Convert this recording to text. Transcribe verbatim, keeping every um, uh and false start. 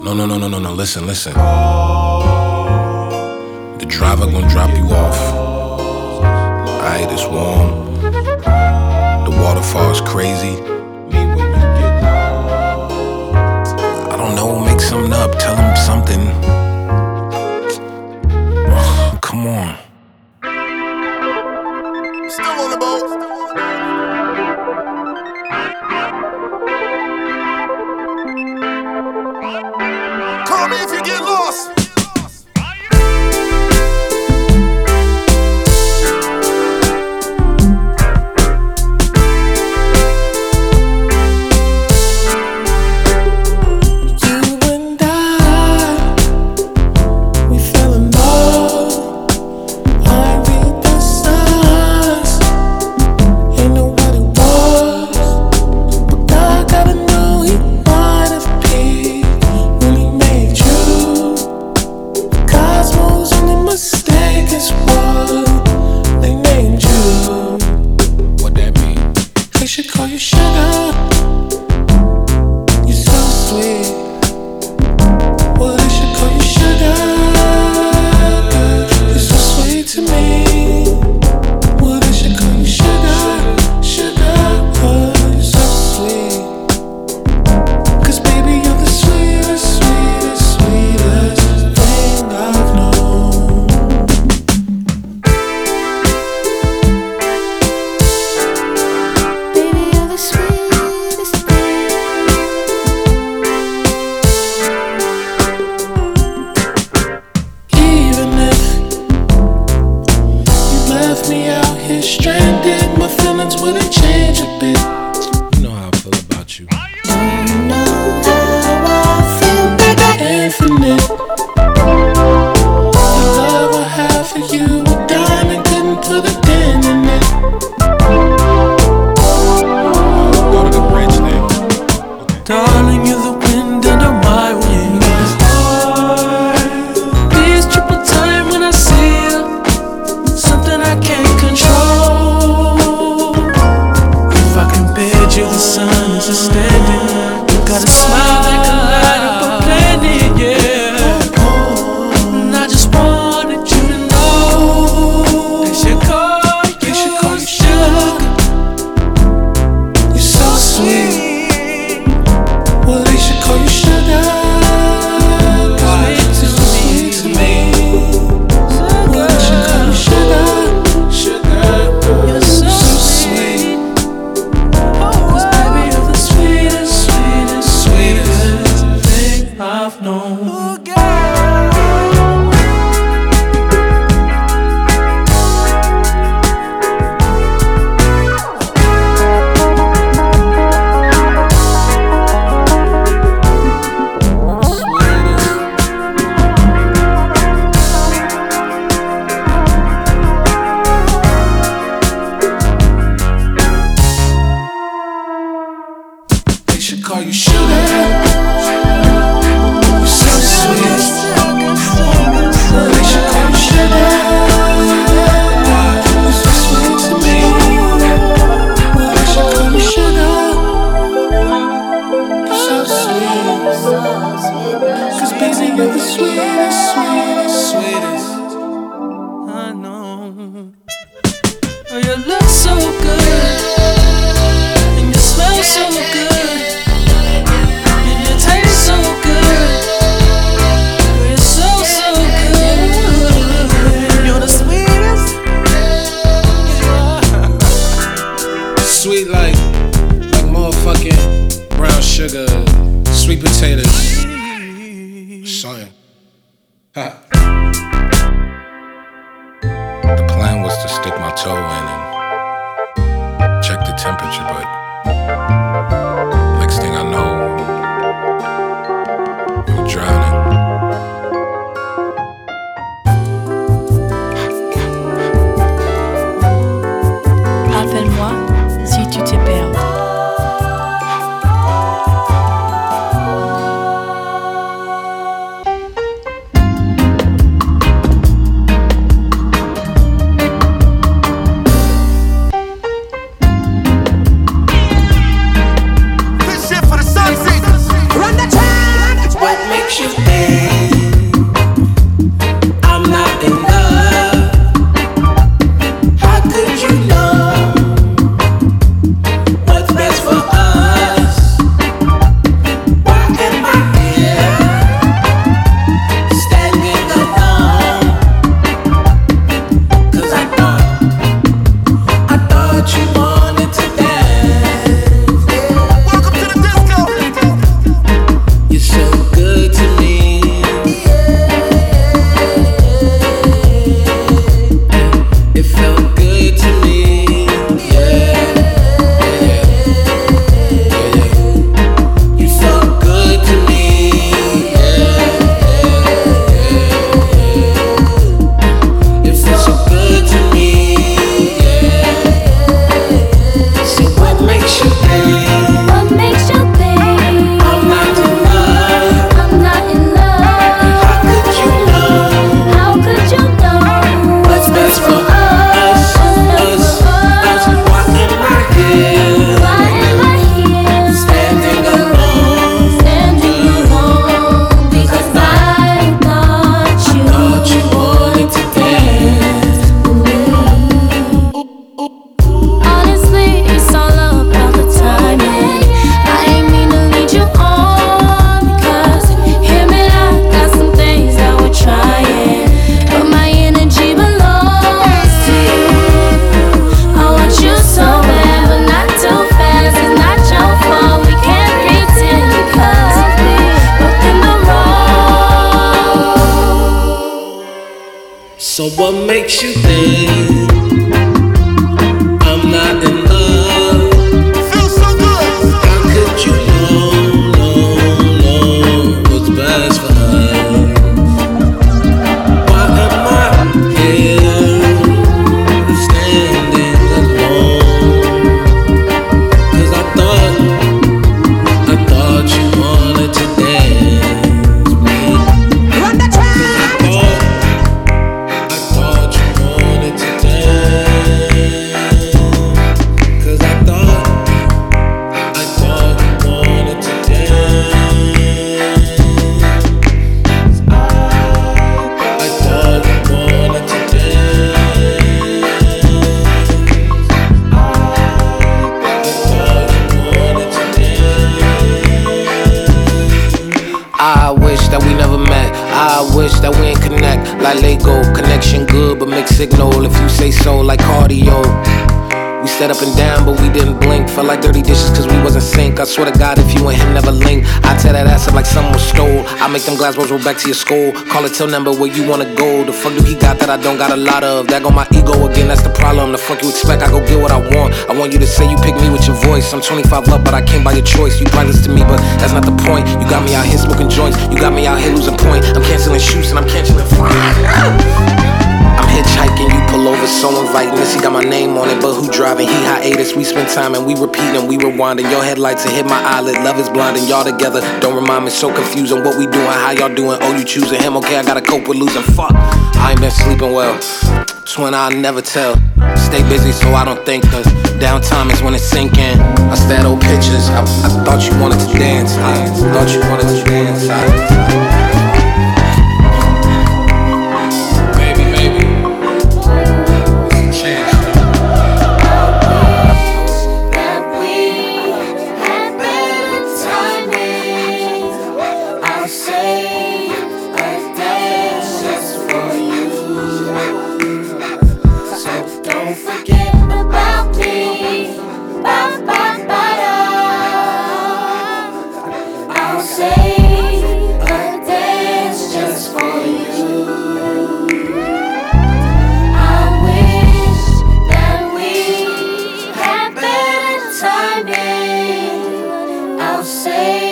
No, no, no, no, no, no, listen, listen. The driver gonna drop you off. Alright, it's warm. The waterfall's crazy. I don't know, make something up, tell him something. Come on. Still on the boat. Call me if you get lost. Stranded, my feelings wouldn't change a bit. You know how I feel about you. You know how I feel, baby. Infinite. The love I have for you, a diamond couldn't put a dent in it. Go to the bridge there. Okay. Darling, you're the wind under my wings. Please triple time when I see you. Something I can't control. You, the sun is a standing. You got a smile that can light up a planet, yeah. And I just wanted you to know they should call you, they should call you sugar. You're so sweet. Well, they should call you sugar. Cause you're too sweet to me. Well, they should call you sugar. Sugar. You're so sweet. I've known. Ooh, they should call you sugar. Cause baby, you're the sweetest, sweetest, sweetest. I know. Oh, you look so good, and you smell so good, and you taste so good. You're so, so good. You're the sweetest. Sweet like, like motherfucking brown sugar, sweet potatoes. Son. Ha. The plan was to stick my toe in and check the temperature, but next thing I know, I'm drowning. Appelle-moi si tu te perds. good to me. It felt good to me. Yeah, yeah, yeah, yeah. You felt good to me. Yeah, yeah, yeah. It felt so good to me. Yeah. So what makes you think? What makes you think I'm not in love? I'm not in love? How could you know How could you know what's best for us? Us, us. Why am I here? Why am I here Standing alone. standing alone? Because I thought you Thought you wanted to dance. Honestly, it's all about the timing. I ain't mean to lead you on, because him and I got some things that we're trying, but my energy belongs to you. I want you so bad, but not too fast. It's not your fault. We can't pretend because we both in the wrong. So what makes you think I'm not in love? Feels so good. How could you know, know, know what's best for us? Why am I here standing alone? 'Cause I thought, I thought you wanted to dance with me. I thought, I thought you wanted to dance. 'Cause I thought, I thought you wanted to dance. I thought you wanted to dance. I thought you wanted to dance. I wish that we never met. I wish that we ain't connect. Like Lego, connection good, but mixed signal. If you say so, like cardio. We set up and down, but we didn't blink. Felt like dirty dishes cause we wasn't sync. I swear to God, if you and him never link, I tear that ass up like someone stole. I make them glass balls roll back to your skull. Call it till number where you wanna go. The fuck do he got that I don't got a lot of? That go my ego again, that's the problem. The fuck you expect, I go get what I want. I want you to say you pick me with your voice. I'm twenty-five up, but I came by your choice. You priceless to me, but that's not the point. You got me out here smoking joints. You got me out here losing point. I'm canceling shoots and I'm canceling flying. I'm hitchhiking, you pull over, so inviting. This, he got my name on it, but who driving? He hiatus, we spend time and we repeating, we rewinding. Your headlights have hit my eyelid, love is blinding. Y'all together, don't remind me, so confusing. What we doing, how y'all doing? Oh, you choosing him? Okay, I gotta cope with losing. Fuck, I ain't been sleeping well. Twin, I'll never tell. Stay busy so I don't think, cause downtime is when it's sinking. I stare at old pictures, I, I thought you wanted to dance. I thought you wanted to dance. I, That we had better timing. I'll save a dance just for you. So don't forget about me. Ba, ba, ba, da. I'll save a dance just for you. I wish that we had better timing. I'll say